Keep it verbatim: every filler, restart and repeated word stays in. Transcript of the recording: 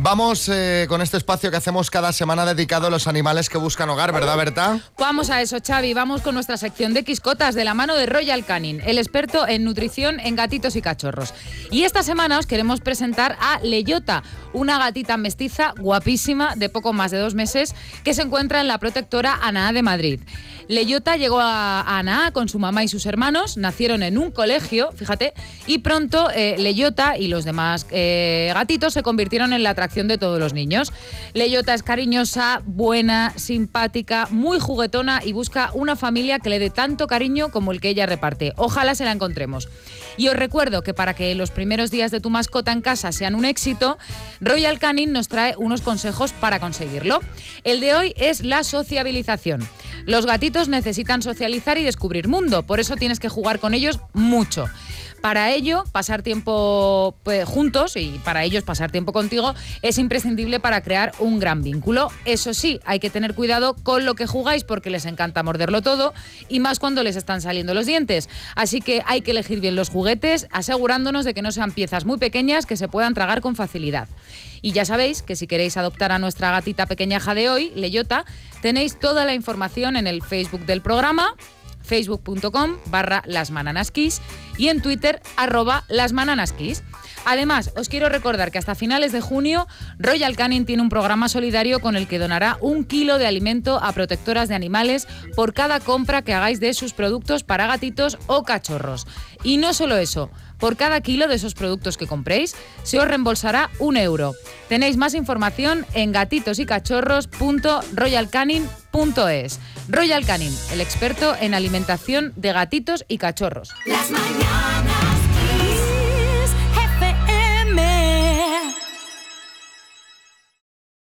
Vamos eh, con este espacio que hacemos cada semana dedicado a los animales que buscan hogar, ¿verdad, Berta? Vamos a eso, Xavi. Vamos con nuestra sección de Quiscotas de la mano de Royal Canin, el experto en nutrición en gatitos y cachorros. Y esta semana os queremos presentar a Leyota, una gatita mestiza guapísima de poco más de dos meses que se encuentra en la protectora Anaá de Madrid. Leyota llegó a, a Anaá con su mamá y sus hermanos, nacieron en un colegio, fíjate, y pronto eh, Leyota y los demás eh, gatitos se convirtieron en la atracción de todos los niños. Leyota es cariñosa, buena, simpática, muy juguetona y busca una familia que le dé tanto cariño como el que ella reparte. Ojalá se la encontremos. Y os recuerdo que para que los primeros días de tu mascota en casa sean un éxito, Royal Canin nos trae unos consejos para conseguirlo. El de hoy es la sociabilización. Los gatitos necesitan socializar y descubrir mundo, por eso tienes que jugar con ellos mucho. Para ello, pasar tiempo pues, juntos y para ellos pasar tiempo contigo es imprescindible para crear un gran vínculo. Eso sí, hay que tener cuidado con lo que jugáis porque les encanta morderlo todo y más cuando les están saliendo los dientes. Así que hay que elegir bien los juguetes, asegurándonos de que no sean piezas muy pequeñas que se puedan tragar con facilidad. Y ya sabéis que si queréis adoptar a nuestra gatita pequeñaja de hoy, Leyota, tenéis toda la información en el Facebook del programa, facebook.com barra lasmananaskis y en Twitter arroba lasmananaskis. Además, os quiero recordar que hasta finales de junio Royal Canin tiene un programa solidario con el que donará un kilo de alimento a protectoras de animales por cada compra que hagáis de sus productos para gatitos o cachorros. Y no solo eso, por cada kilo de esos productos que compréis se os reembolsará un euro. Tenéis más información en gatitos-y-cachorros punto royal canin punto es. Royal Canin, el experto en alimentación de gatitos y cachorros. Las mañanas.